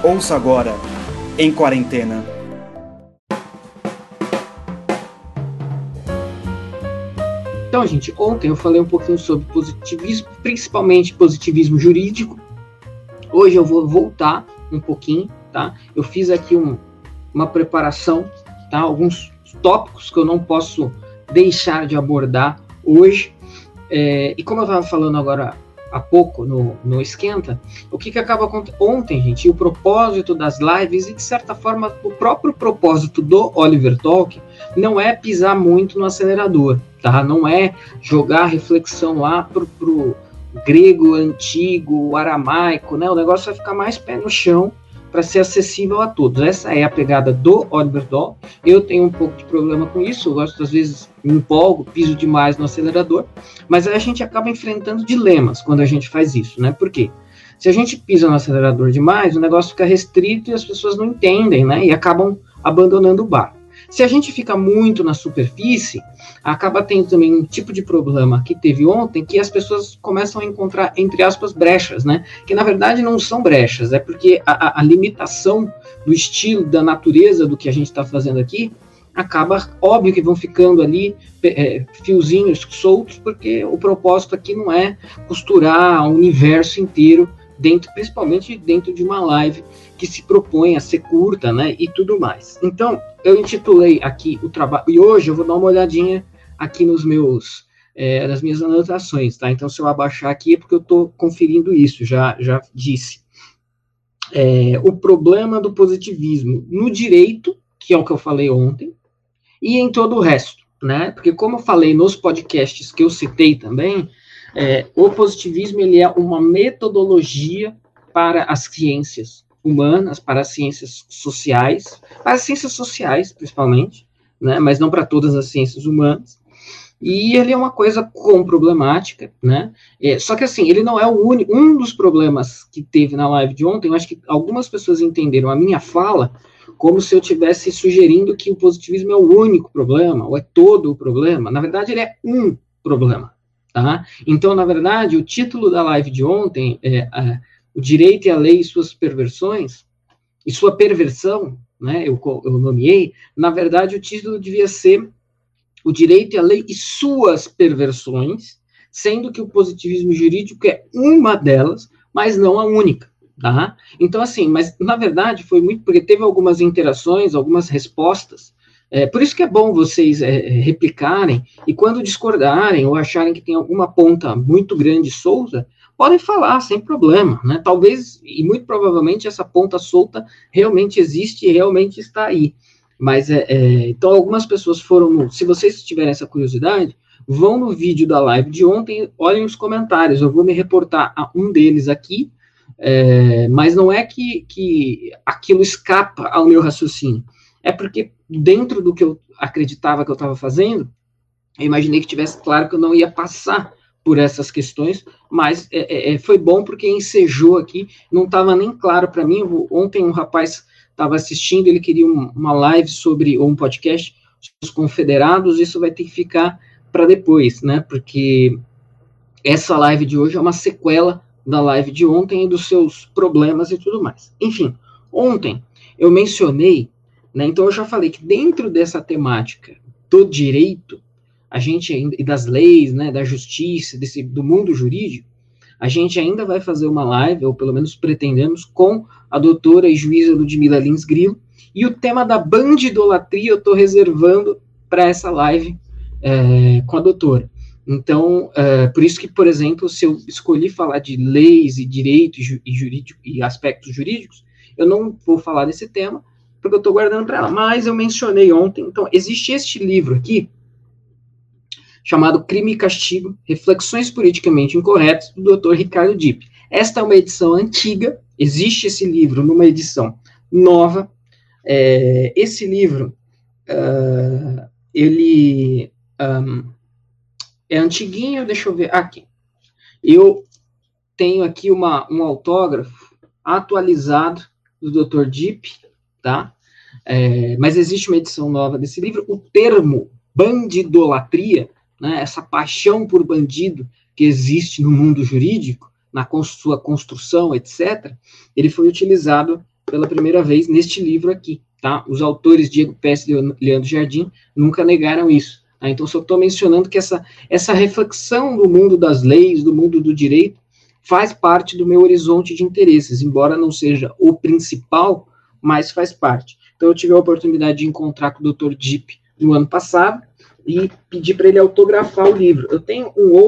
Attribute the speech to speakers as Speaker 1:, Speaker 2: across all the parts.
Speaker 1: Ouça agora, em quarentena.
Speaker 2: Então, gente, ontem eu falei um pouquinho sobre positivismo, principalmente positivismo jurídico. Hoje eu vou voltar um pouquinho, tá? Eu fiz aqui uma preparação, tá? Alguns tópicos que eu não posso deixar de abordar hoje. E como eu estava falando agora há pouco no Esquenta, o que acaba acontecendo ontem, gente, o propósito das lives e, de certa forma, o próprio propósito do Oliver Talk não é pisar muito no acelerador, tá? Não é jogar a reflexão lá pro grego antigo, aramaico, né? O negócio vai ficar mais pé no chão para ser acessível a todos. Essa é a pegada do Oliver Talk. Eu tenho um pouco de problema com isso, eu gosto, às vezes, me empolgo, piso demais no acelerador, mas aí a gente acaba enfrentando dilemas quando a gente faz isso, né? Por quê? Se a gente pisa no acelerador demais, o negócio fica restrito e as pessoas não entendem, né? E acabam abandonando o barco. Se a gente fica muito na superfície, acaba tendo também um tipo de problema que teve ontem, que as pessoas começam a encontrar, entre aspas, brechas, né? Que na verdade não são brechas, é porque a limitação do estilo, da natureza do que a gente está fazendo aqui, acaba, óbvio que vão ficando ali fiozinhos soltos, porque o propósito aqui não é costurar o universo inteiro, principalmente dentro de uma live que se propõe a ser curta, né, e tudo mais. Então, eu intitulei aqui o trabalho, e hoje eu vou dar uma olhadinha aqui nas minhas anotações, tá? Então, se eu abaixar aqui é porque eu estou conferindo isso, já disse. O problema do positivismo no direito, que é o que eu falei ontem, e em todo o resto, né? Porque como eu falei nos podcasts que eu citei também, o positivismo ele é uma metodologia para as ciências humanas, para as ciências sociais, principalmente, né? Mas não para todas as ciências humanas. E ele é uma coisa com problemática, né? Só que assim, ele não é o único. Um dos problemas que teve na live de ontem, eu acho que algumas pessoas entenderam a minha fala como se eu estivesse sugerindo que o positivismo é o único problema, ou é todo o problema. Na verdade, ele é um problema, tá? Então, na verdade, o título da live de ontem é O Direito e a Lei e Suas Perversões, e sua perversão, né? Eu nomeei. Na verdade, o título devia ser O Direito e a Lei e Suas Perversões, sendo que o positivismo jurídico é uma delas, mas não a única. Tá? Então, assim, mas na verdade foi muito porque teve algumas interações, algumas respostas. Por isso que é bom vocês replicarem e quando discordarem ou acharem que tem alguma ponta muito grande solta, podem falar sem problema, né? Talvez e muito provavelmente essa ponta solta realmente existe e realmente está aí. Mas então algumas pessoas foram, se vocês tiverem essa curiosidade, vão no vídeo da live de ontem, olhem os comentários. Eu vou me reportar a um deles aqui. Mas não é que aquilo escapa ao meu raciocínio. É porque dentro do que eu acreditava que eu estava fazendo, eu imaginei que tivesse claro que eu não ia passar por essas questões, mas foi bom porque ensejou aqui, não estava nem claro para mim. Ontem um rapaz estava assistindo, ele queria uma live sobre, ou um podcast, os confederados, isso vai ter que ficar para depois, né? Porque essa live de hoje é uma sequela da live de ontem e dos seus problemas e tudo mais. Enfim, ontem eu mencionei, né, então eu já falei que dentro dessa temática do direito, a gente ainda, e das leis, né, da justiça, do mundo jurídico, a gente ainda vai fazer uma live, ou pelo menos pretendemos, com a doutora e juíza Ludmila Lins Grilo, e o tema da bandidolatria eu estou reservando para essa live com a doutora. Então, por isso que, por exemplo, se eu escolhi falar de leis e direito e aspectos jurídicos, eu não vou falar desse tema, porque eu estou guardando para ela. Mas eu mencionei ontem, então, existe este livro aqui, chamado Crime e Castigo, Reflexões Politicamente Incorretas, do Dr. Ricardo Dipp. Esta é uma edição antiga, existe esse livro numa edição nova. Esse livro, ele... é antiguinho, deixa eu ver, aqui. Eu tenho aqui um autógrafo atualizado do Dr. Dipp, tá? Mas existe uma edição nova desse livro. O termo bandidolatria, né, essa paixão por bandido que existe no mundo jurídico, na sua construção, etc., ele foi utilizado pela primeira vez neste livro aqui, tá? Os autores Diego Pesce e Leandro Jardim nunca negaram isso. Tá? Então, só estou mencionando que essa reflexão do mundo das leis, do mundo do direito, faz parte do meu horizonte de interesses, embora não seja o principal, mas faz parte. Então, eu tive a oportunidade de encontrar com o Dr. Dipp no ano passado e pedi para ele autografar o livro. Eu tenho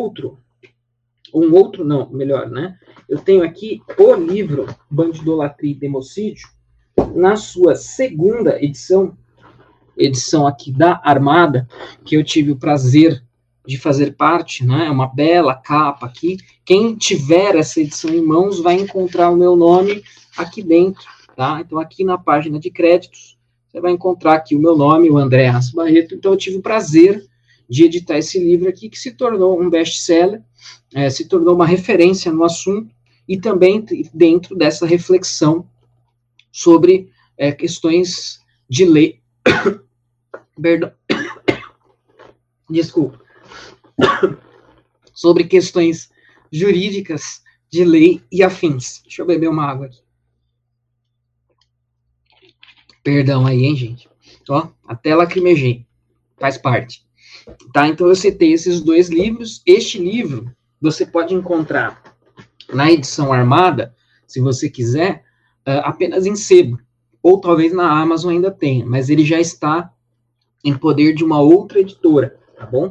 Speaker 2: não, melhor, né? Eu tenho aqui o livro Bandidolatria e Democídio, na sua segunda edição aqui da Armada, que eu tive o prazer de fazer parte, né? É uma bela capa aqui. Quem tiver essa edição em mãos vai encontrar o meu nome aqui dentro, tá? Então, aqui na página de créditos, você vai encontrar aqui o meu nome, o André Haas Barreto. Então, eu tive o prazer de editar esse livro aqui, que se tornou um best-seller, se tornou uma referência no assunto, e também dentro dessa reflexão sobre questões de lei. Perdão. Desculpa. Sobre questões jurídicas de lei e afins. Deixa eu beber uma água aqui. Perdão aí, hein, gente? Ó, até lacrimejei. Faz parte. Tá? Então, eu citei esses dois livros. Este livro você pode encontrar na edição Armada, se você quiser, apenas em sebo. Ou talvez na Amazon ainda tenha, mas ele já está em poder de uma outra editora, tá bom?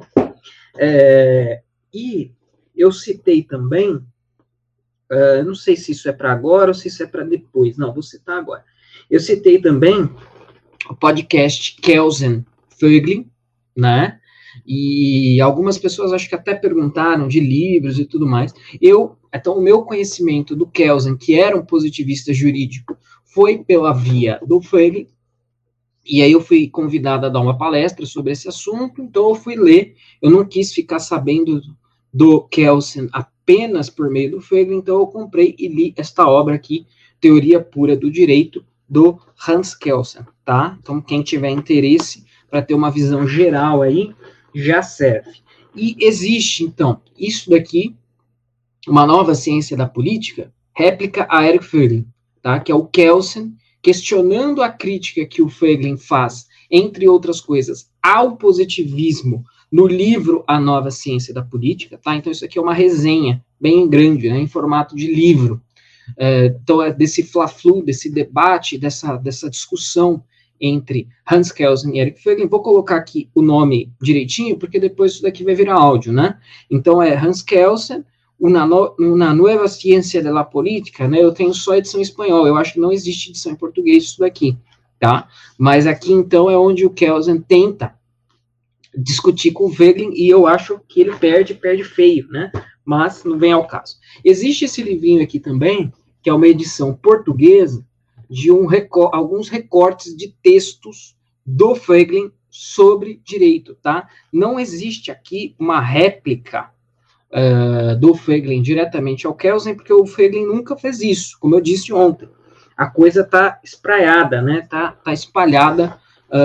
Speaker 2: E eu citei também, não sei se isso é para agora ou se isso é para depois, não, vou citar agora. Eu citei também o podcast Kelsen Fögling, né? E algumas pessoas acho que até perguntaram de livros e tudo mais. Então, o meu conhecimento do Kelsen, que era um positivista jurídico, foi pela via do Fögling, e aí eu fui convidado a dar uma palestra sobre esse assunto, então eu fui ler. Eu não quis ficar sabendo do Kelsen apenas por meio do Fögling, então eu comprei e li esta obra aqui, Teoria Pura do Direito, do Hans Kelsen, tá? Então, quem tiver interesse para ter uma visão geral aí, já serve. E existe, então, isso daqui, uma nova ciência da política, réplica a Eric Fögling, tá? Que é o Kelsen questionando a crítica que o Fögling faz, entre outras coisas, ao positivismo no livro A Nova Ciência da Política, tá? Então, isso aqui é uma resenha bem grande, né, em formato de livro. Então, desse fla-flu, desse debate, dessa discussão entre Hans Kelsen e Eric Fögling. Vou colocar aqui o nome direitinho, porque depois isso daqui vai virar áudio, né? Então, é Hans Kelsen, uma nova ciência da política, né? Eu tenho só a edição em espanhol, eu acho que não existe edição em português isso daqui, tá? Mas aqui, então, é onde o Kelsen tenta discutir com o Fögling, e eu acho que ele perde feio, né? Mas não vem ao caso. Existe esse livrinho aqui também, que é uma edição portuguesa, de alguns recortes de textos do Fögling sobre direito, tá? Não existe aqui uma réplica do Fögling diretamente ao Kelsen, porque o Fögling nunca fez isso, como eu disse ontem. A coisa está espraiada, né? Tá espalhada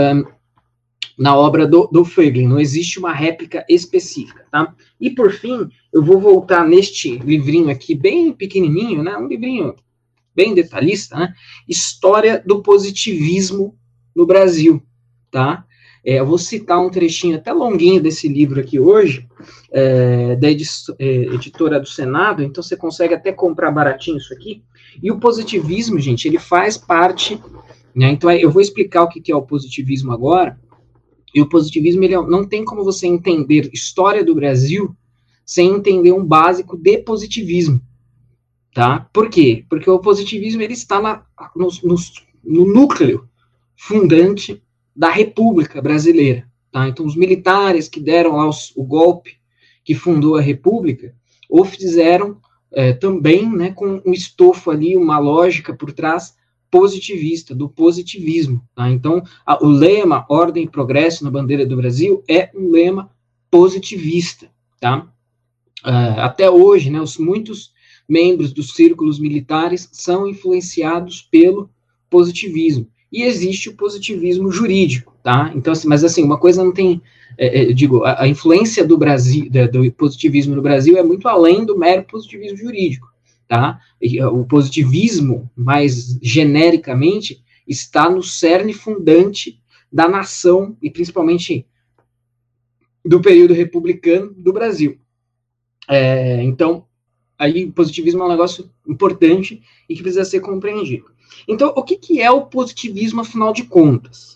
Speaker 2: na obra do Fögling, não existe uma réplica específica, tá? E, por fim, eu vou voltar neste livrinho aqui, bem pequenininho, né? Um livrinho bem detalhista, né? História do positivismo no Brasil, tá? Eu vou citar um trechinho até longuinho desse livro aqui hoje, da editora do Senado, então você consegue até comprar baratinho isso aqui. E o positivismo, gente, ele faz parte, né? Então, eu vou explicar o que é o positivismo agora. E o positivismo, ele não tem como você entender história do Brasil sem entender um básico de positivismo, tá? Por quê? Porque o positivismo, ele está no núcleo fundante da República Brasileira, tá? Então, os militares que deram lá o golpe que fundou a República, ou fizeram também, né, com um estofo ali, uma lógica por trás positivista, do positivismo, tá? Então, o lema Ordem e Progresso na bandeira do Brasil é um lema positivista, tá? Até hoje, né, muitos membros dos círculos militares são influenciados pelo positivismo. E existe o positivismo jurídico, tá? Então, assim, mas assim, uma coisa não tem, a influência do Brasil, do positivismo no Brasil é muito além do mero positivismo jurídico, tá? O positivismo, mais genericamente, está no cerne fundante da nação, e principalmente do período republicano do Brasil. Então, aí o positivismo é um negócio importante e que precisa ser compreendido. Então, o que é o positivismo, afinal de contas?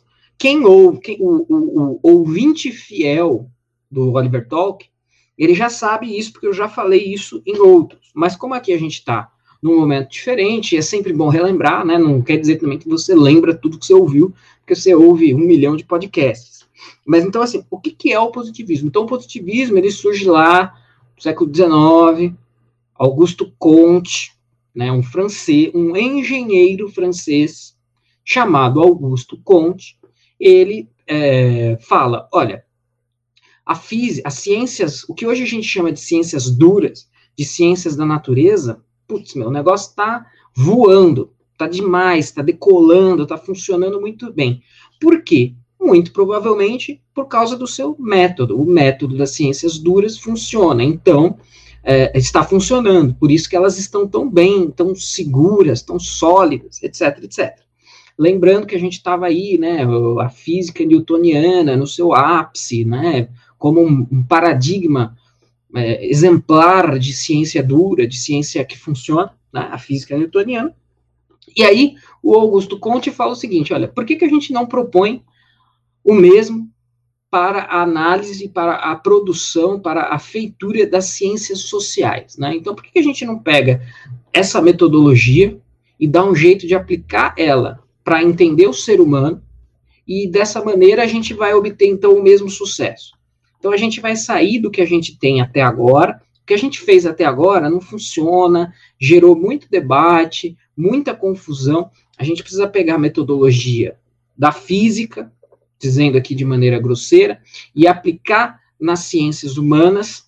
Speaker 2: O ouvinte fiel do Oliver Talk, ele já sabe isso, porque eu já falei isso em outros. Mas como aqui a gente está num momento diferente, é sempre bom relembrar, né? Não quer dizer também que você lembra tudo que você ouviu, porque você ouve 1 milhão de podcasts. Mas então, assim, o que é o positivismo? Então, o positivismo, ele surge lá no século XIX, Augusto Comte, né, um engenheiro francês chamado Augusto Comte, ele fala, olha, as ciências, o que hoje a gente chama de ciências duras, de ciências da natureza, putz, o negócio está voando, está demais, está decolando, está funcionando muito bem. Por quê? Muito provavelmente por causa do seu método. O método das ciências duras funciona. Então, está funcionando. Por isso que elas estão tão bem, tão seguras, tão sólidas, etc, etc. Lembrando que a gente estava aí, né, a física newtoniana no seu ápice, né, como um paradigma exemplar de ciência dura, de ciência que funciona, né, a física newtoniana. E aí, o Augusto Comte fala o seguinte, olha, por que a gente não propõe o mesmo para a análise, para a produção, para a feitura das ciências sociais, né? Então, por que a gente não pega essa metodologia e dá um jeito de aplicar ela para entender o ser humano e dessa maneira a gente vai obter, então, o mesmo sucesso? Então, a gente vai sair do que a gente tem até agora. O que a gente fez até agora não funciona, gerou muito debate, muita confusão. A gente precisa pegar a metodologia da física, dizendo aqui de maneira grosseira, e aplicar nas ciências humanas,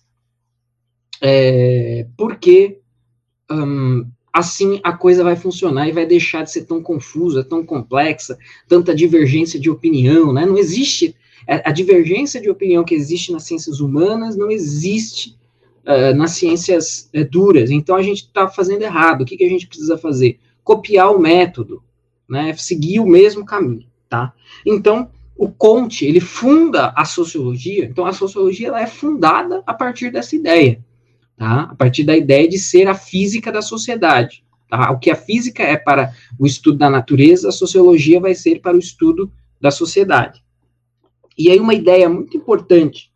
Speaker 2: porque assim a coisa vai funcionar e vai deixar de ser tão confusa, tão complexa, tanta divergência de opinião, né? Não existe, a divergência de opinião que existe nas ciências humanas não existe nas ciências duras. Então a gente está fazendo errado. O que a gente precisa fazer? Copiar o método, né? Seguir o mesmo caminho, tá? Então, o Comte, ele funda a sociologia, então a sociologia ela é fundada a partir dessa ideia, tá? A partir da ideia de ser a física da sociedade, tá? O que a física é para o estudo da natureza, a sociologia vai ser para o estudo da sociedade. E aí uma ideia muito importante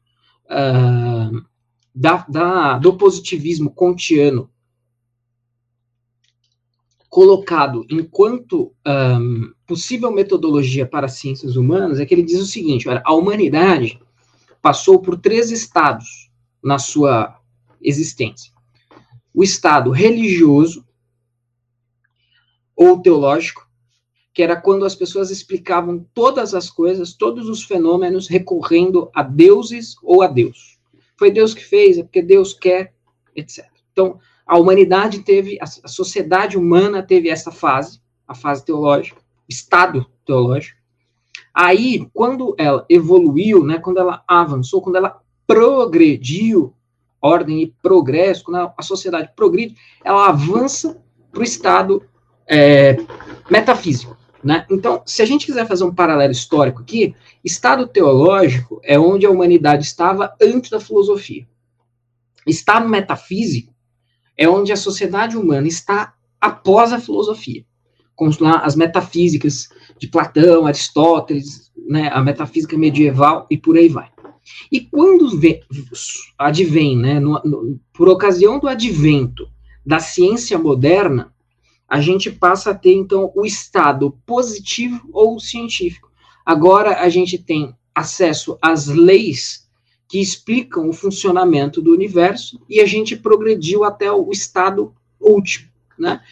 Speaker 2: do positivismo kantiano, colocado enquanto possível metodologia para as ciências humanas, é que ele diz o seguinte, olha, a humanidade passou por 3 estados na sua existência. O estado religioso ou teológico, que era quando as pessoas explicavam todas as coisas, todos os fenômenos, recorrendo a deuses ou a Deus. Foi Deus que fez, é porque Deus quer, etc. Então, a humanidade teve, a sociedade humana teve essa fase, a fase teológica, estado teológico. Aí, quando ela evoluiu, né, quando ela avançou, quando ela progrediu, ordem e progresso, quando a sociedade progride, ela avança para o estado metafísico, né? Então, se a gente quiser fazer um paralelo histórico aqui, estado teológico é onde a humanidade estava antes da filosofia. Estado metafísico é onde a sociedade humana está após a filosofia, com lá as metafísicas de Platão, Aristóteles, né, a metafísica medieval e por aí vai. E quando advém, né, por ocasião do advento da ciência moderna, a gente passa a ter, então, o estado positivo ou científico. Agora a gente tem acesso às leis que explicam o funcionamento do universo e a gente progrediu até o estado último, né?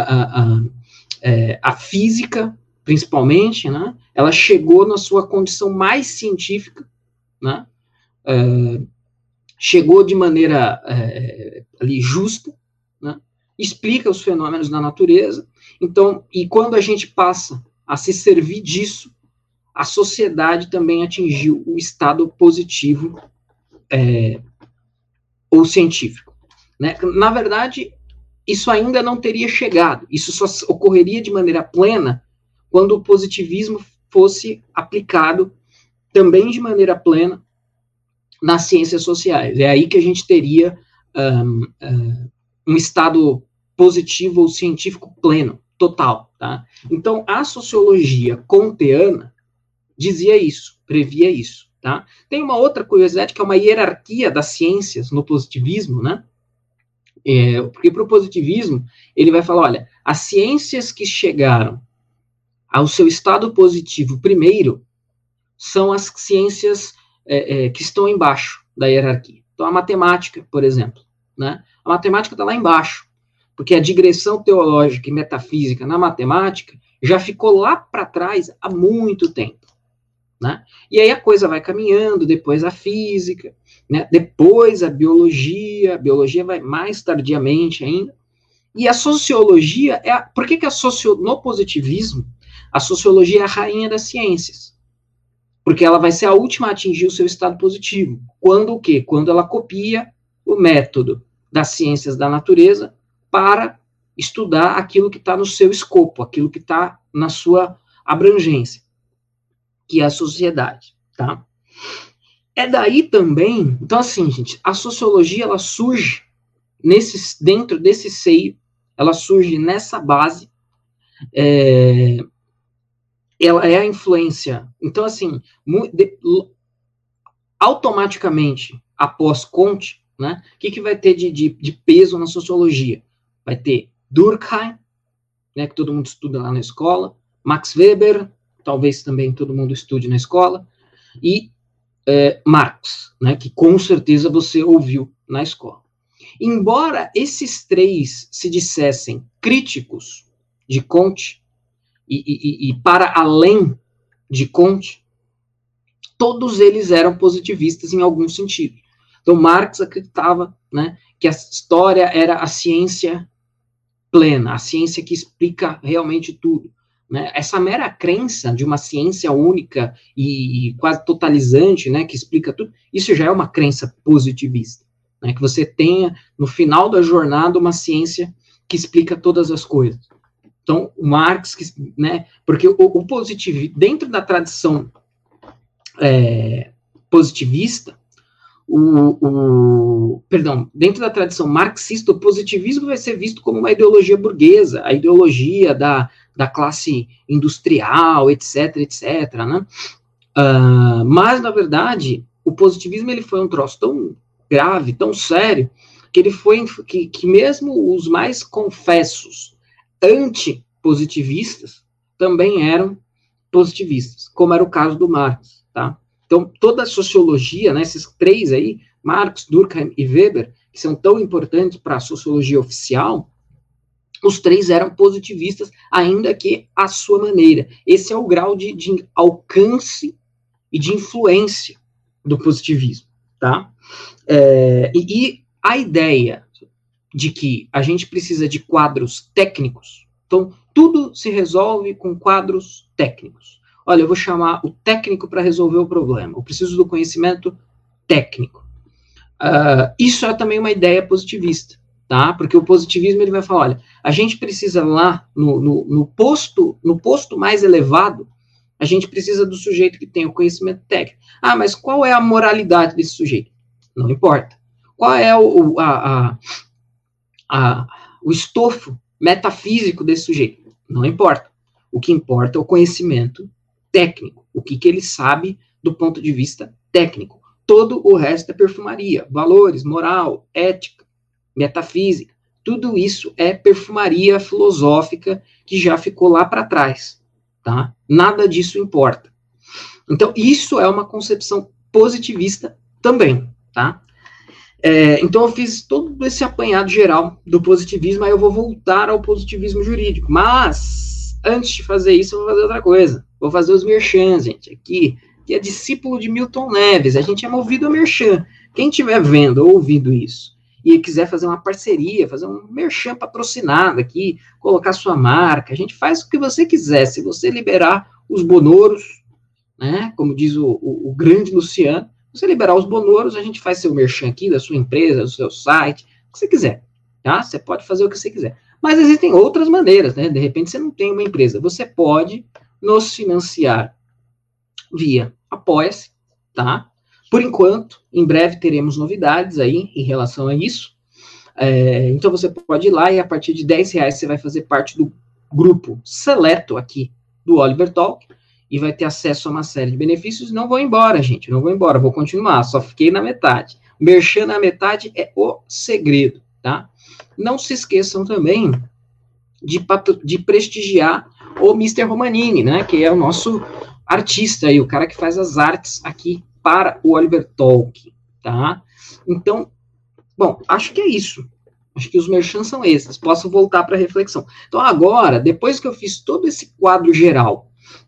Speaker 2: A física, principalmente, né? Ela chegou na sua condição mais científica, né? Chegou de maneira ali justa, né? Explica os fenômenos da natureza. Então, e quando a gente passa a se servir disso, a sociedade também atingiu o estado positivo ou científico, né? Na verdade, isso ainda não teria chegado. Isso só ocorreria de maneira plena quando o positivismo fosse aplicado também de maneira plena nas ciências sociais. É aí que a gente teria um estado positivo ou científico pleno, total. Tá? Então, a sociologia kantiana dizia isso, previa isso. Tá? Tem uma outra curiosidade, que é uma hierarquia das ciências no positivismo, né? Porque para o positivismo, ele vai falar, olha, as ciências que chegaram ao seu estado positivo primeiro são as ciências que estão embaixo da hierarquia. Então, a matemática, por exemplo, né? A matemática está lá embaixo, porque a digressão teológica e metafísica na matemática já ficou lá para trás há muito tempo. Né? E aí a coisa vai caminhando, depois a física, né? Depois a biologia vai mais tardiamente ainda, e a sociologia por que no positivismo, a sociologia é a rainha das ciências? Porque ela vai ser a última a atingir o seu estado positivo. Quando o quê? Quando ela copia o método das ciências da natureza para estudar aquilo que está no seu escopo, aquilo que está na sua abrangência, que é a sociedade, tá? É daí também, então assim, gente, a sociologia, ela surge dentro desse seio, ela surge nessa base, ela é a influência, então assim, automaticamente, após Comte, né, o que vai ter de peso na sociologia? Vai ter Durkheim, né, que todo mundo estuda lá na escola, Max Weber, talvez também todo mundo estude na escola, e Marx, né, que com certeza você ouviu na escola. Embora esses três se dissessem críticos de Comte, e para além de Comte, todos eles eram positivistas em algum sentido. Então, Marx acreditava, né, que a história era a ciência plena, a ciência que explica realmente tudo. Né? Essa mera crença de uma ciência única e quase totalizante, né, que explica tudo, isso já é uma crença positivista. Né, que você tenha, no final da jornada, uma ciência que explica todas as coisas. Então, Marx, né, porque o positivismo, dentro da tradição positivista, dentro da tradição marxista, o positivismo vai ser visto como uma ideologia burguesa, a ideologia da classe industrial, etc, etc, né? Mas, na verdade, o positivismo ele foi um troço tão grave, tão sério, que ele foi que mesmo os mais confessos antipositivistas também eram positivistas, como era o caso do Marx, tá? Então, toda a sociologia, né, esses três aí, Marx, Durkheim e Weber, que são tão importantes para a sociologia oficial, os três eram positivistas, ainda que à sua maneira. Esse é o grau de alcance e de influência do positivismo, tá? E a ideia de que a gente precisa de quadros técnicos, então, tudo se resolve com quadros técnicos. Olha, eu vou chamar o técnico para resolver o problema. Eu preciso do conhecimento técnico. Isso é também uma ideia positivista, tá? Porque o positivismo ele vai falar, olha, a gente precisa lá no posto mais elevado, a gente precisa do sujeito que tem o conhecimento técnico. Mas qual é a moralidade desse sujeito? Não importa. Qual é o estofo metafísico desse sujeito? Não importa. O que importa é o conhecimento técnico, o que ele sabe do ponto de vista técnico. Todo o resto é perfumaria, valores, moral, ética, metafísica, tudo isso é perfumaria filosófica que já ficou lá para trás, tá? Nada disso importa. Então, isso é uma concepção positivista também, tá? Então, eu fiz todo esse apanhado geral do positivismo, aí eu vou voltar ao positivismo jurídico, mas antes de fazer isso, eu vou fazer outra coisa. Vou fazer os merchans, gente, aqui, que é discípulo de Milton Neves. A gente é movido a merchan. Quem estiver vendo ou ouvindo isso e quiser fazer uma parceria, fazer um merchan patrocinado aqui, colocar sua marca, a gente faz o que você quiser. Se você liberar os bonoros, né, como diz o grande Luciano, se você liberar os bonoros, a gente faz seu merchan aqui, da sua empresa, do seu site, o que você quiser. tá? Você pode fazer o que você quiser. Mas existem outras maneiras, né? De repente você não tem uma empresa. Você pode nos financiar via Apoia-se, tá? Por enquanto, em breve teremos novidades aí em relação a isso. Então você pode ir lá e a partir de R$10 você vai fazer parte do grupo seleto aqui do Oliver Talk e vai ter acesso a uma série de benefícios. Não vou embora, gente, não vou embora, vou continuar, só fiquei na metade. Merchan na metade é o segredo, tá? Não se esqueçam também de prestigiar o Mr. Romanini, né, que é o nosso artista aí, o cara que faz as artes aqui para o Oliver Talk, tá? Então, bom, acho que é isso. Acho que os merchans são esses. Posso voltar para a reflexão. Então, agora, depois que eu fiz todo esse quadro geral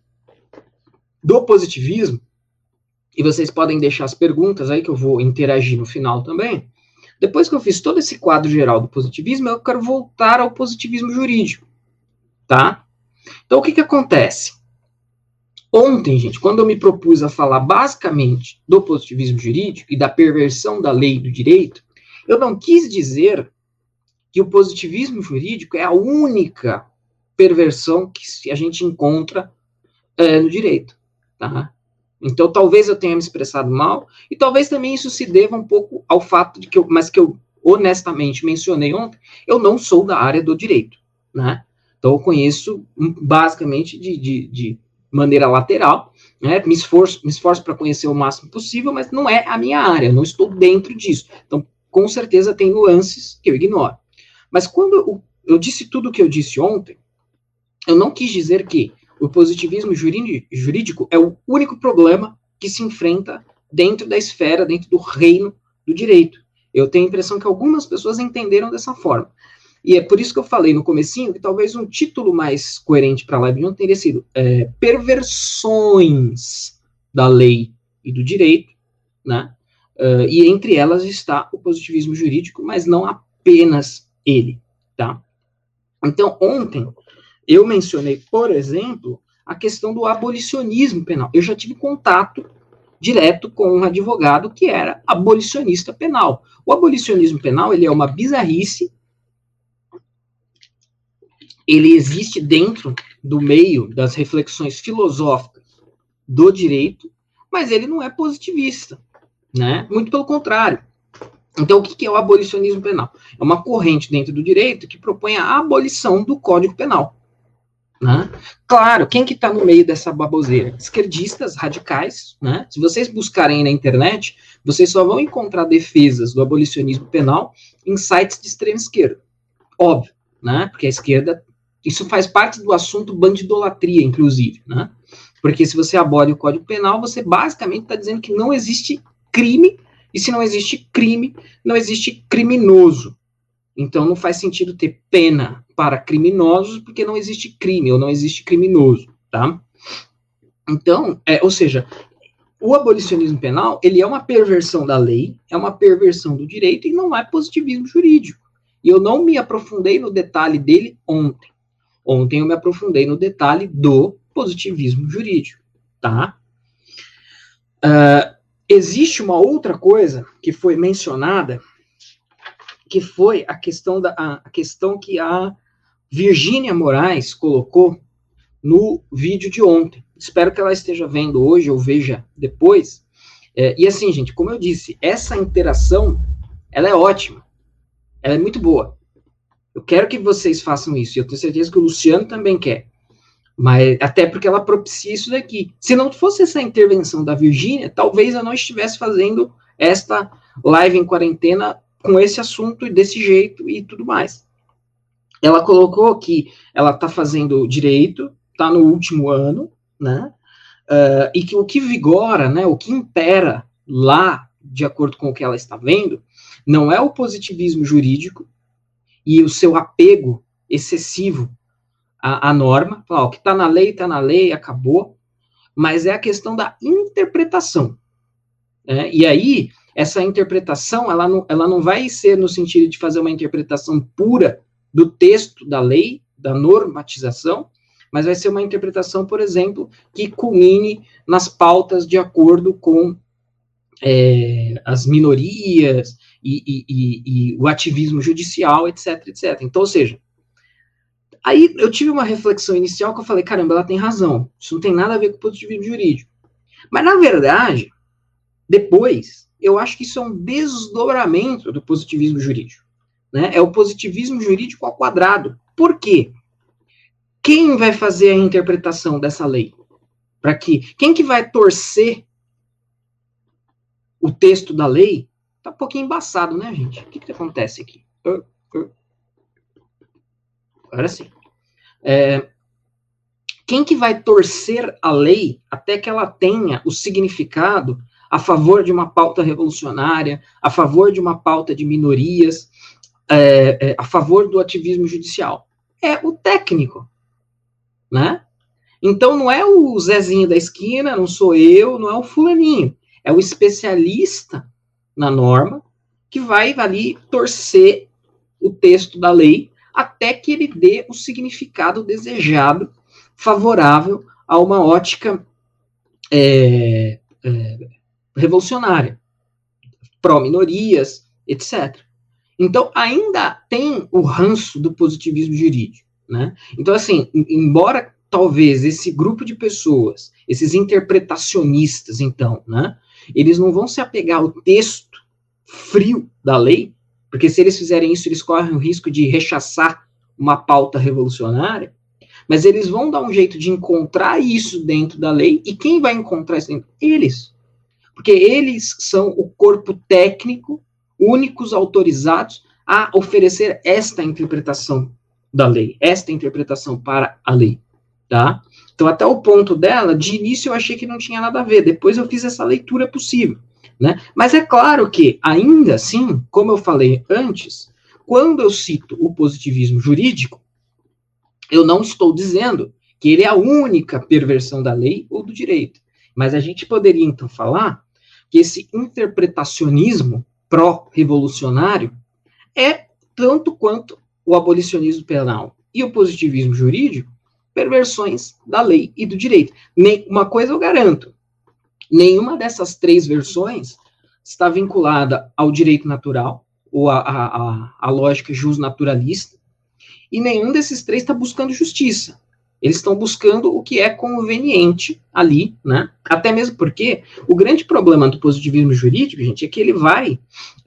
Speaker 2: do positivismo, e vocês podem deixar as perguntas aí que eu vou interagir no final também. Depois que eu fiz todo esse quadro geral do positivismo, eu quero voltar ao positivismo jurídico, tá? Então, o que acontece? Ontem, gente, quando eu me propus a falar basicamente do positivismo jurídico e da perversão da lei e do direito, eu não quis dizer que o positivismo jurídico é a única perversão que a gente encontra no direito, tá? Então, talvez eu tenha me expressado mal, e talvez também isso se deva um pouco ao fato de que eu honestamente mencionei ontem, eu não sou da área do direito, né? Então, eu conheço basicamente de maneira lateral, né? Me esforço para conhecer o máximo possível, mas não é a minha área, eu não estou dentro disso. Então, com certeza tem nuances que eu ignoro. Mas quando eu disse tudo o que eu disse ontem, eu não quis dizer que o positivismo jurídico é o único problema que se enfrenta dentro da esfera, dentro do reino do direito. Eu tenho a impressão que algumas pessoas entenderam dessa forma. E é por isso que eu falei no comecinho que talvez um título mais coerente para a live de ontem teria sido perversões da lei e do direito, né? E entre elas está o positivismo jurídico, mas não apenas ele, tá? Então, ontem, eu mencionei, por exemplo, a questão do abolicionismo penal. Eu já tive contato direto com um advogado que era abolicionista penal. O abolicionismo penal, ele é uma bizarrice, ele existe dentro do meio das reflexões filosóficas do direito, mas ele não é positivista, né? Muito pelo contrário. Então, o que é o abolicionismo penal? É uma corrente dentro do direito que propõe a abolição do Código Penal. Né? Claro, quem que está no meio dessa baboseira? Esquerdistas radicais, né? Se vocês buscarem na internet, vocês só vão encontrar defesas do abolicionismo penal em sites de extrema esquerda. Óbvio, né? Porque a esquerda, isso faz parte do assunto bandidolatria, inclusive, né? Porque se você abole o Código Penal, você basicamente está dizendo que não existe crime, e se não existe crime, não existe criminoso. Então, não faz sentido ter pena para criminosos, porque não existe crime, ou não existe criminoso, tá? Então, ou seja, o abolicionismo penal, ele é uma perversão da lei, é uma perversão do direito, e não é positivismo jurídico. E eu não me aprofundei no detalhe dele ontem. Ontem eu me aprofundei no detalhe do positivismo jurídico, tá? Existe uma outra coisa que foi mencionada, que foi a questão que a Virgínia Moraes colocou no vídeo de ontem. Espero que ela esteja vendo hoje ou veja depois. E assim, gente, como eu disse, essa interação, ela é ótima. Ela é muito boa. Eu quero que vocês façam isso. E eu tenho certeza que o Luciano também quer. Mas até porque ela propicia isso daqui. Se não fosse essa intervenção da Virgínia, talvez eu não estivesse fazendo esta live em quarentena com esse assunto e desse jeito e tudo mais. Ela colocou que ela está fazendo direito, está no último ano, né? E que o que vigora, né, o que impera lá, de acordo com o que ela está vendo, não é o positivismo jurídico e o seu apego excessivo à norma, falar, o que está na lei, acabou, mas é a questão da interpretação. Né? E aí, essa interpretação, ela não vai ser no sentido de fazer uma interpretação pura do texto da lei, da normatização, mas vai ser uma interpretação, por exemplo, que culmine nas pautas de acordo com as minorias e o ativismo judicial, etc, etc. Então, ou seja, aí eu tive uma reflexão inicial que eu falei, caramba, ela tem razão, isso não tem nada a ver com o positivismo jurídico. Mas, na verdade, depois, eu acho que isso é um desdobramento do positivismo jurídico. Né? É o positivismo jurídico ao quadrado. Por quê? Quem vai fazer a interpretação dessa lei? Para que? Quem que vai torcer o texto da lei? Tá um pouquinho embaçado, né, gente? O que acontece aqui? Agora sim. Quem que vai torcer a lei até que ela tenha o significado a favor de uma pauta revolucionária, a favor de uma pauta de minorias, a favor do ativismo judicial? É o técnico, né? Então não é o Zezinho da esquina, não sou eu, não é o fulaninho, é o especialista na norma que vai ali torcer o texto da lei até que ele dê o significado desejado, favorável a uma ótica revolucionária, pró-minorias, etc. Então, ainda tem o ranço do positivismo jurídico, né? Então, assim, embora talvez esse grupo de pessoas, esses interpretacionistas, então, né, eles não vão se apegar ao texto frio da lei, porque se eles fizerem isso, eles correm o risco de rechaçar uma pauta revolucionária, mas eles vão dar um jeito de encontrar isso dentro da lei, e quem vai encontrar isso dentro? Eles. Porque eles são o corpo técnico, únicos autorizados a oferecer esta interpretação da lei, esta interpretação para a lei, tá? Então, até o ponto dela, de início eu achei que não tinha nada a ver, depois eu fiz essa leitura possível, né? Mas é claro que, ainda assim, como eu falei antes, quando eu cito o positivismo jurídico, eu não estou dizendo que ele é a única perversão da lei ou do direito, mas a gente poderia, então, falar que esse interpretacionismo pró-revolucionário é tanto quanto o abolicionismo penal e o positivismo jurídico perversões da lei e do direito. Uma coisa eu garanto, nenhuma dessas três versões está vinculada ao direito natural ou à lógica jusnaturalista, e nenhum desses três está buscando justiça. Eles estão buscando o que é conveniente ali, né? Até mesmo porque o grande problema do positivismo jurídico, gente, é que ele vai...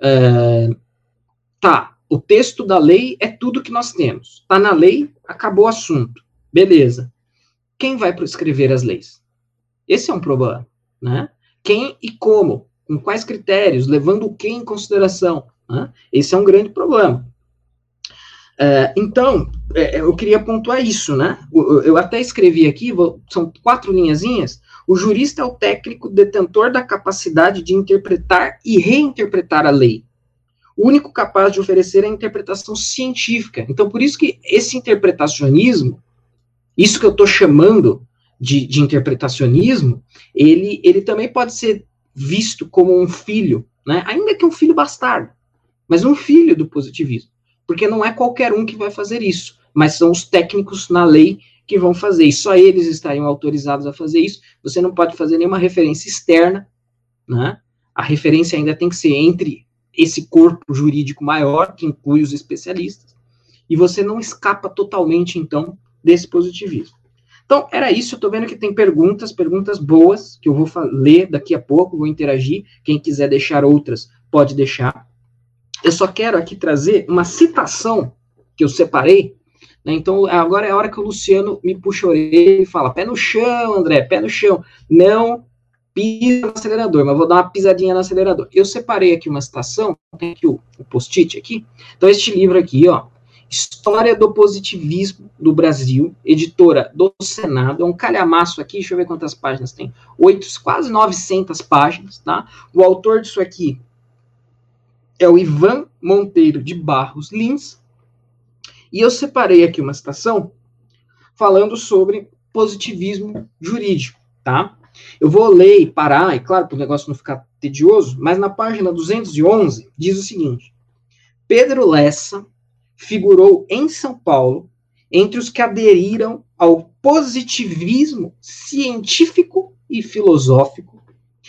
Speaker 2: o texto da lei é tudo que nós temos. Está na lei, acabou o assunto. Beleza. Quem vai prescrever as leis? Esse é um problema, né? Quem e como? Com quais critérios? Levando o que em consideração? Né? Esse é um grande problema. Então, eu queria pontuar isso, né? Eu até escrevi aqui, são 4 linhazinhas. O jurista é o técnico detentor da capacidade de interpretar e reinterpretar a lei. O único capaz de oferecer a interpretação científica. Então, por isso que esse interpretacionismo, isso que eu estou chamando de interpretacionismo, ele também pode ser visto como um filho, né? Ainda que um filho bastardo, mas um filho do positivismo. Porque não é qualquer um que vai fazer isso, mas são os técnicos na lei que vão fazer, e só eles estariam autorizados a fazer isso. Você não pode fazer nenhuma referência externa, né? A referência ainda tem que ser entre esse corpo jurídico maior, que inclui os especialistas, e você não escapa totalmente, então, desse positivismo. Então, era isso. Eu estou vendo que tem perguntas boas, que eu vou ler daqui a pouco, vou interagir. Quem quiser deixar outras, pode deixar. Eu só quero aqui trazer uma citação que eu separei, né? Então, agora é a hora que o Luciano me puxa a orelha e fala, pé no chão, André, pé no chão. Não pisa no acelerador, mas vou dar uma pisadinha no acelerador. Eu separei aqui uma citação, tem aqui o post-it aqui. Então, este livro aqui, ó, História do Positivismo do Brasil, editora do Senado, é um calhamaço aqui, deixa eu ver quantas páginas tem, quase 900 páginas, tá? O autor disso aqui é o Ivan Monteiro de Barros Lins, e eu separei aqui uma citação falando sobre positivismo jurídico, tá? Eu vou ler e parar, e claro, para o negócio não ficar tedioso, mas na página 211 diz o seguinte: Pedro Lessa figurou em São Paulo entre os que aderiram ao positivismo científico e filosófico,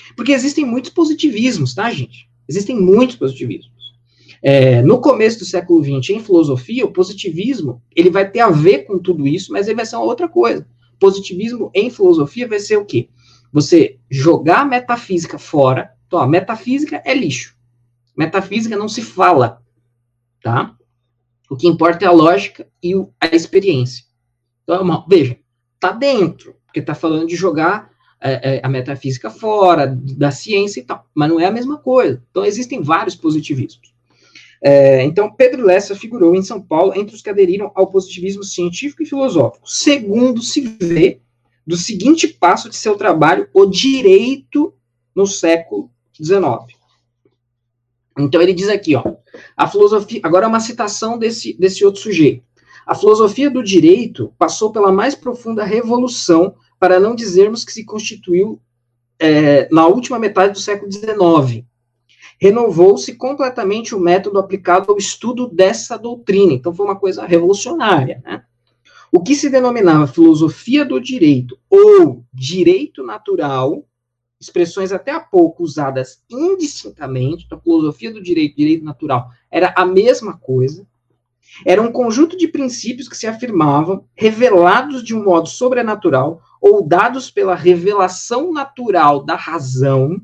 Speaker 2: Porque existem muitos positivismos, tá, gente? Existem muitos positivismos. No começo do século XX, em filosofia, o positivismo ele vai ter a ver com tudo isso, mas ele vai ser uma outra coisa. Positivismo em filosofia vai ser o quê? Você jogar a metafísica fora. Então, a metafísica é lixo. Metafísica não se fala, tá? O que importa é a lógica e a experiência. Então, veja, tá dentro, porque tá falando de jogar a metafísica fora, da ciência e tal, mas não é a mesma coisa. Então, existem vários positivismos. Então, Pedro Lessa figurou em São Paulo entre os que aderiram ao positivismo científico e filosófico, segundo se vê do seguinte passo de seu trabalho, O Direito no século XIX. Então, ele diz aqui, ó, a filosofia, agora é uma citação desse outro sujeito. A filosofia do direito passou pela mais profunda revolução, para não dizermos que se constituiu na última metade do século XIX. Renovou-se completamente o método aplicado ao estudo dessa doutrina. Então, foi uma coisa revolucionária, né? O que se denominava filosofia do direito ou direito natural, expressões até há pouco usadas indistintamente, então, filosofia do direito, direito natural, era a mesma coisa, era um conjunto de princípios que se afirmavam, revelados de um modo sobrenatural, ou dados pela revelação natural da razão,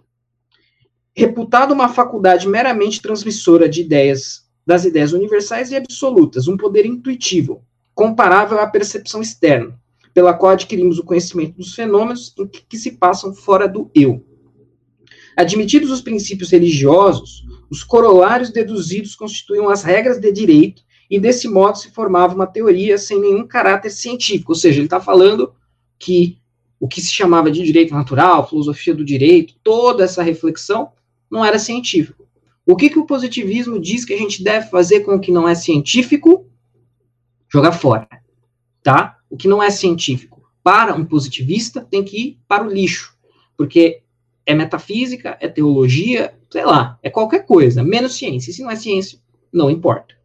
Speaker 2: reputado uma faculdade meramente transmissora de ideias, das ideias universais e absolutas, um poder intuitivo, comparável à percepção externa, pela qual adquirimos o conhecimento dos fenômenos que se passam fora do eu. Admitidos os princípios religiosos, os corolários deduzidos constituíam as regras de direito, e desse modo se formava uma teoria sem nenhum caráter científico, ou seja, ele está falando que o que se chamava de direito natural, filosofia do direito, toda essa reflexão não era científico. O que o positivismo diz que a gente deve fazer com o que não é científico? Jogar fora, tá? O que não é científico para um positivista tem que ir para o lixo, porque é metafísica, é teologia, sei lá, é qualquer coisa, menos ciência. E se não é ciência, não importa.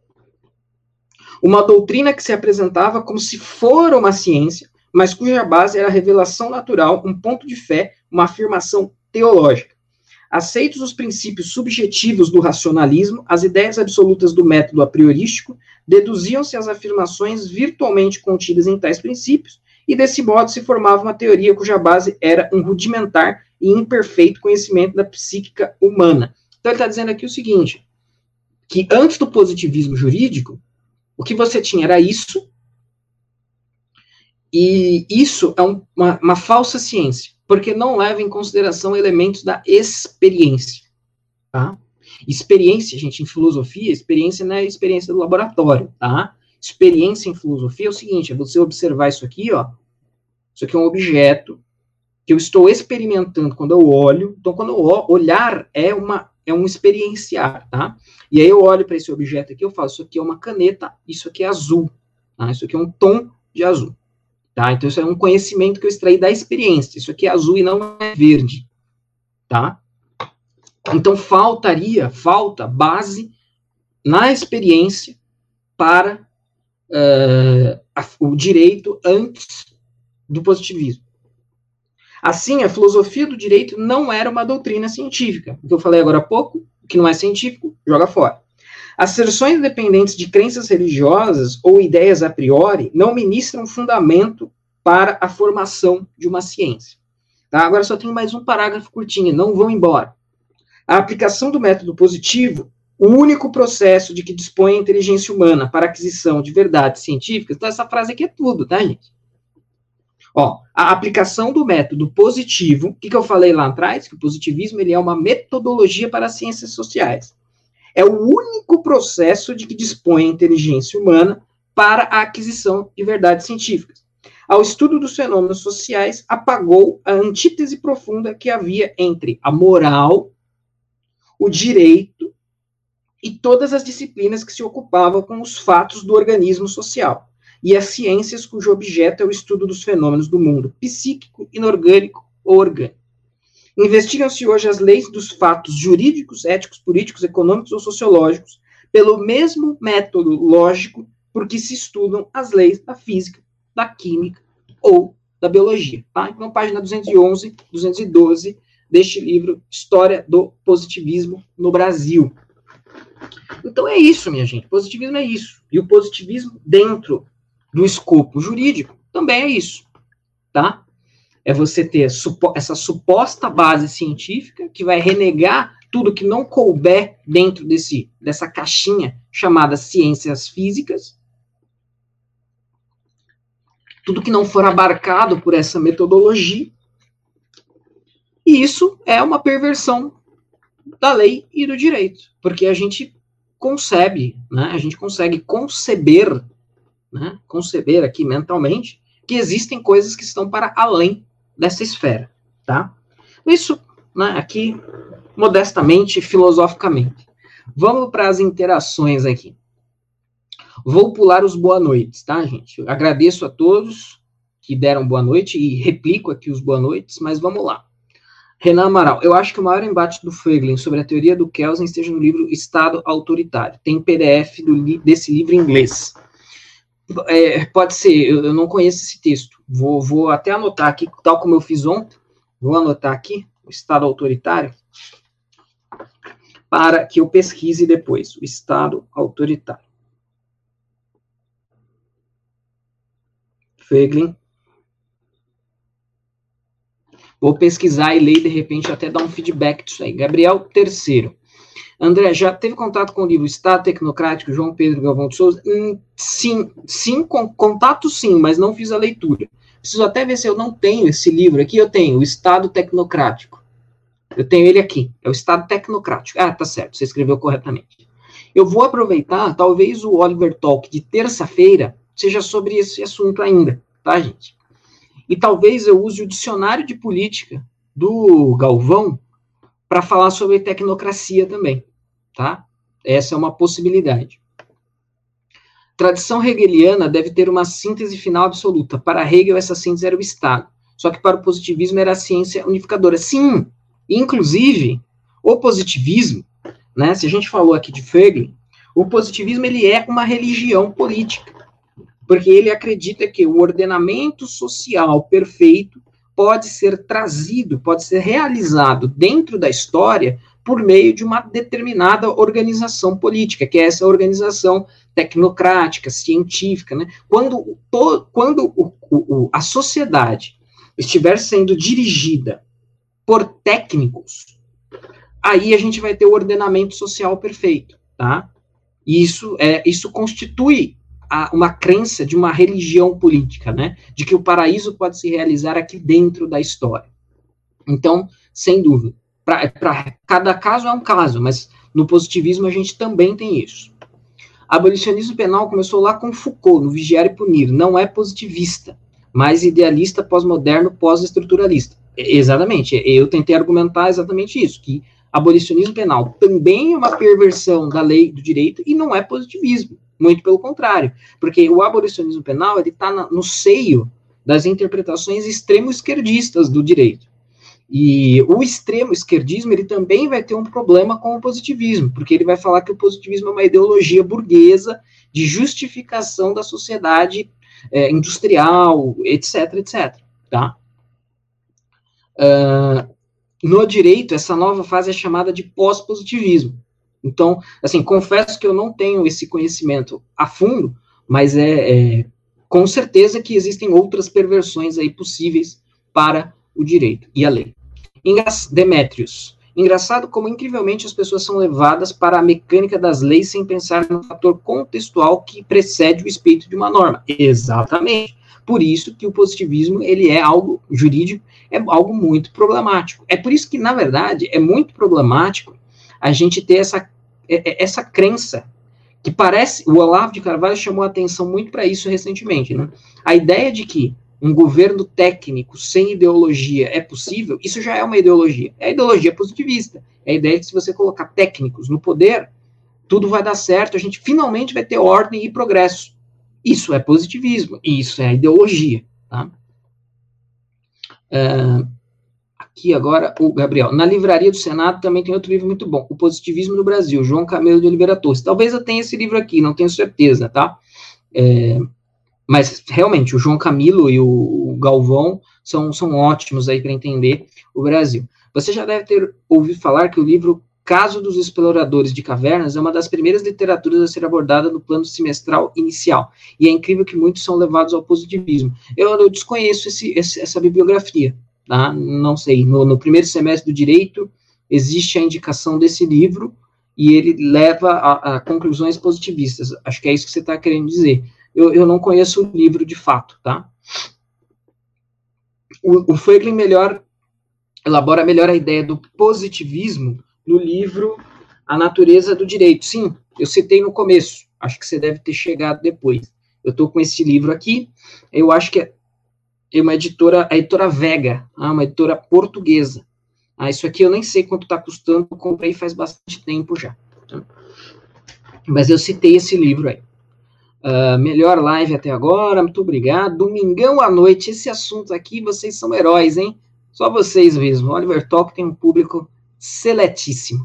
Speaker 2: Uma doutrina que se apresentava como se for uma ciência, mas cuja base era a revelação natural, um ponto de fé, uma afirmação teológica. Aceitos os princípios subjetivos do racionalismo, as ideias absolutas do método a priorístico, deduziam-se as afirmações virtualmente contidas em tais princípios, e desse modo se formava uma teoria cuja base era um rudimentar e imperfeito conhecimento da psíquica humana. Então ele está dizendo aqui o seguinte, que antes do positivismo jurídico, o que você tinha era isso, e isso é uma falsa ciência, porque não leva em consideração elementos da experiência, tá? Experiência, gente, em filosofia, experiência não é experiência do laboratório, tá? Experiência em filosofia é o seguinte, é você observar isso aqui, ó, isso aqui é um objeto que eu estou experimentando quando eu olho, então quando eu olhar é um experienciar, tá? E aí eu olho para esse objeto aqui, eu falo, isso aqui é uma caneta, isso aqui é azul, tá? Isso aqui é um tom de azul. Tá? Então, isso é um conhecimento que eu extraí da experiência. Isso aqui é azul e não é verde. Tá? Então, falta base na experiência para o direito antes do positivismo. Assim, a filosofia do direito não era uma doutrina científica. O que eu falei agora há pouco, que não é científico, joga fora. Asserções dependentes de crenças religiosas ou ideias a priori não ministram fundamento para a formação de uma ciência. Tá? Agora só tenho mais um parágrafo curtinho, não vão embora. A aplicação do método positivo, o único processo de que dispõe a inteligência humana para a aquisição de verdades científicas, então essa frase aqui é tudo, tá, gente? Ó, a aplicação do método positivo, o que eu falei lá atrás? Que o positivismo ele é uma metodologia para as ciências sociais. É o único processo de que dispõe a inteligência humana para a aquisição de verdades científicas. Ao estudo dos fenômenos sociais, apagou a antítese profunda que havia entre a moral, o direito e todas as disciplinas que se ocupavam com os fatos do organismo social, e as ciências cujo objeto é o estudo dos fenômenos do mundo psíquico, inorgânico ou orgânico. Investigam-se hoje as leis dos fatos jurídicos, éticos, políticos, econômicos ou sociológicos pelo mesmo método lógico por que se estudam as leis da física, da química ou da biologia. Tá? Então, página 211, 212 deste livro, História do Positivismo no Brasil. Então é isso, minha gente, positivismo é isso. E o positivismo dentro do escopo jurídico também é isso, tá? É você ter essa suposta base científica que vai renegar tudo que não couber dentro dessa caixinha chamada ciências físicas, tudo que não for abarcado por essa metodologia, e isso é uma perversão da lei e do direito, porque a gente concebe, né, a gente consegue conceber, né, conceber aqui mentalmente, que existem coisas que estão para além dessa esfera, tá? Isso, né, aqui, modestamente, filosoficamente. Vamos para as interações aqui. Vou pular os boa noites, tá, gente? Eu agradeço a todos que deram boa noite e replico aqui os boa noites, mas vamos lá. Renan Amaral, eu acho que o maior embate do Fögling sobre a teoria do Kelsen esteja no livro Estado Autoritário. Tem PDF desse livro em inglês. Pode ser, eu não conheço esse texto. Vou até anotar aqui, tal como eu fiz ontem. Vou anotar aqui, o Estado Autoritário, para que eu pesquise depois. O Estado Autoritário. Fögling. Vou pesquisar e ler e, de repente, até dar um feedback disso aí. Gabriel Terceiro. André, já teve contato com o livro Estado Tecnocrático, João Pedro Galvão de Souza? Sim, contato sim, mas não fiz a leitura. Preciso até ver se eu não tenho esse livro aqui. Eu tenho, o Estado Tecnocrático. Eu tenho ele aqui, é o Estado Tecnocrático. Ah, tá certo, você escreveu corretamente. Eu vou aproveitar, talvez o Oliver Talk de terça-feira seja sobre esse assunto ainda, tá, gente? E talvez eu use o dicionário de política do Galvão para falar sobre tecnocracia também, tá? Essa é uma possibilidade. Tradição hegeliana deve ter uma síntese final absoluta. Para Hegel, essa síntese era o Estado. Só que para o positivismo era a ciência unificadora. Sim, inclusive, o positivismo, né, se a gente falou aqui de Fögling, o positivismo ele é uma religião política, porque ele acredita que o ordenamento social perfeito pode ser trazido, pode ser realizado dentro da história por meio de uma determinada organização política, que é essa organização tecnocrática, científica, né? Quando a sociedade estiver sendo dirigida por técnicos, aí a gente vai ter o ordenamento social perfeito, tá? E isso constitui uma crença de uma religião política, né? De que o paraíso pode se realizar aqui dentro da história. Então, sem dúvida, para cada caso é um caso, mas no positivismo a gente também tem isso. Abolicionismo penal começou lá com Foucault, no Vigiar e Punir. Não é positivista, mas idealista, pós-moderno, pós-estruturalista. Exatamente, eu tentei argumentar exatamente isso, que abolicionismo penal também é uma perversão da lei do direito e não é positivismo, muito pelo contrário, porque o abolicionismo penal ele está no seio das interpretações extremo-esquerdistas do direito. E o extremo-esquerdismo ele também vai ter um problema com o positivismo, porque ele vai falar que o positivismo é uma ideologia burguesa de justificação da sociedade industrial, etc, etc, tá? No direito, essa nova fase é chamada de pós-positivismo. Então, assim, confesso que eu não tenho esse conhecimento a fundo, mas com certeza que existem outras perversões aí possíveis para o direito e a lei. Demétrios. Engraçado como, incrivelmente, as pessoas são levadas para a mecânica das leis sem pensar no fator contextual que precede o espírito de uma norma. Exatamente. Por isso que o positivismo, ele é algo jurídico, é algo muito problemático. É por isso que, na verdade, é muito problemático a gente ter essa crença, que parece, o Olavo de Carvalho chamou a atenção muito para isso recentemente, né? A ideia de que um governo técnico sem ideologia é possível, isso já é uma ideologia. É a ideologia positivista. É a ideia de que se você colocar técnicos no poder, tudo vai dar certo, a gente finalmente vai ter ordem e progresso. Isso é positivismo, isso é ideologia. Tá? Aqui agora o Gabriel. Na livraria do Senado também tem outro livro muito bom, O Positivismo no Brasil, João Camelo de Oliveira Torres. Talvez eu tenha esse livro aqui, não tenho certeza, tá? Mas, realmente, o João Camilo e o Galvão são ótimos aí para entender o Brasil. Você já deve ter ouvido falar que o livro Caso dos Exploradores de Cavernas é uma das primeiras literaturas a ser abordada no plano semestral inicial. E é incrível que muitos são levados ao positivismo. Eu desconheço essa bibliografia, tá? Não sei. No primeiro semestre do Direito, existe a indicação desse livro e ele leva a conclusões positivistas. Acho que é isso que você está querendo dizer. Eu não conheço o livro de fato, tá? O Feiglin elabora melhor a ideia do positivismo no livro A Natureza do Direito. Sim, eu citei no começo, acho que você deve ter chegado depois. Eu estou com esse livro aqui, eu acho que é uma editora, a editora Vega, uma editora portuguesa. Isso aqui eu nem sei quanto está custando, eu comprei faz bastante tempo já. Tá? Mas eu citei esse livro aí. Melhor live até agora, muito obrigado. Domingão à noite, esse assunto aqui, vocês são heróis, hein? Só vocês mesmo. Oliver Talk tem um público seletíssimo.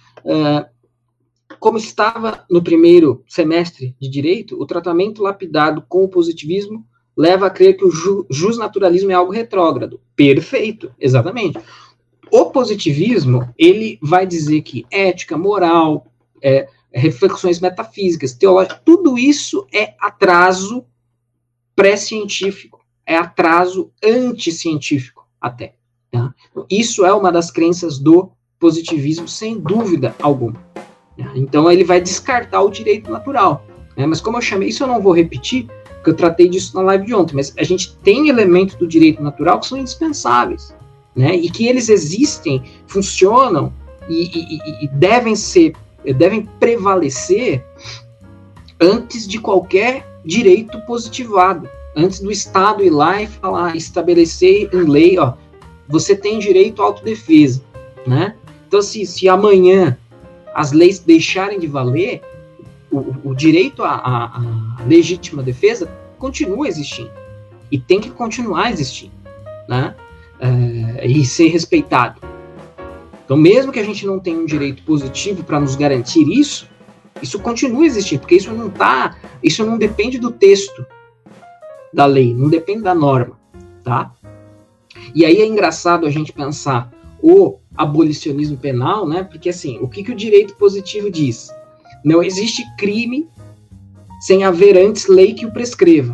Speaker 2: Como estava no primeiro semestre de Direito, o tratamento lapidado com o positivismo leva a crer que o justnaturalismo é algo retrógrado. Perfeito, exatamente. O positivismo, ele vai dizer que ética, moral, reflexões metafísicas, teológicas, tudo isso é atraso pré-científico, é atraso anticientífico até. Tá? Isso é uma das crenças do positivismo, sem dúvida alguma. Então ele vai descartar o direito natural. Mas como eu chamei isso, eu não vou repetir, porque eu tratei disso na live de ontem, mas a gente tem elementos do direito natural que são indispensáveis, né? E que eles existem, funcionam e devem prevalecer antes de qualquer direito positivado, antes do Estado ir lá e falar, estabelecer em lei, você tem direito à autodefesa, né? Então, se amanhã as leis deixarem de valer, o direito à legítima defesa continua existindo, e tem que continuar existindo, né? E ser respeitado. Então, mesmo que a gente não tenha um direito positivo para nos garantir isso continua existindo, porque isso não depende do texto da lei, não depende da norma, tá? E aí é engraçado a gente pensar o abolicionismo penal, né? Porque assim, o que o direito positivo diz? Não existe crime sem haver antes lei que o prescreva.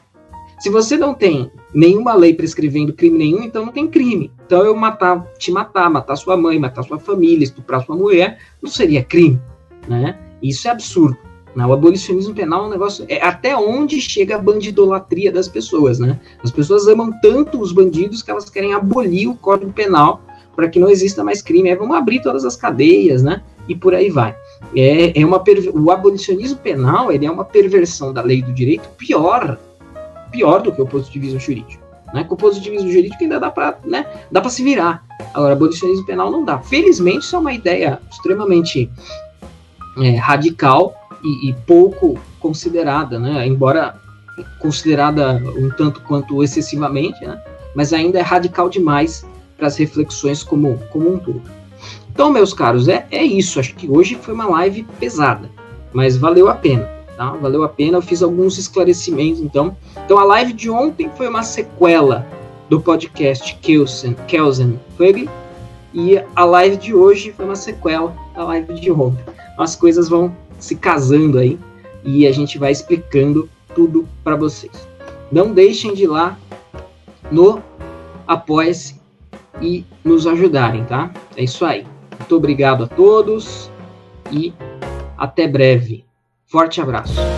Speaker 2: Se você não tem nenhuma lei prescrevendo crime nenhum, então não tem crime. Então eu te matar sua mãe, matar sua família, estuprar sua mulher, não seria crime, né? Isso é absurdo. Né? O abolicionismo penal é um negócio... até onde chega a bandidolatria das pessoas, né? As pessoas amam tanto os bandidos que elas querem abolir o Código Penal para que não exista mais crime. Vamos abrir todas as cadeias, né? E por aí vai. O abolicionismo penal, ele é uma perversão da lei do direito pior do que o positivismo jurídico. Né? Com o positivismo jurídico ainda dá para se virar. Agora, abolicionismo penal não dá. Felizmente, isso é uma ideia extremamente radical e pouco considerada, né? Embora considerada um tanto quanto excessivamente, né? Mas ainda é radical demais para as reflexões como um todo. Então, meus caros, é isso. Acho que hoje foi uma live pesada, mas valeu a pena. Tá? Valeu a pena, eu fiz alguns esclarecimentos, então a live de ontem foi uma sequela do podcast Kelsen Feiglin, e a live de hoje foi uma sequela da live de ontem. As coisas vão se casando aí, e a gente vai explicando tudo para vocês. Não deixem de ir lá no Apoia-se e nos ajudarem, tá? É isso aí. Muito obrigado a todos, e até breve. Forte abraço.